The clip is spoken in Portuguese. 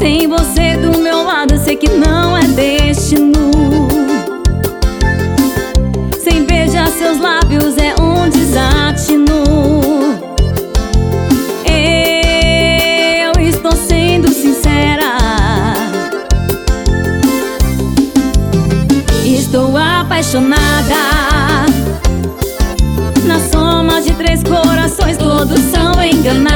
Sem você do meu lado, sei que não é destino. Sem beijar seus lábios é um desatino. Eu estou sendo sincera, estou apaixonada. Na soma de 3 corações todos são enganados.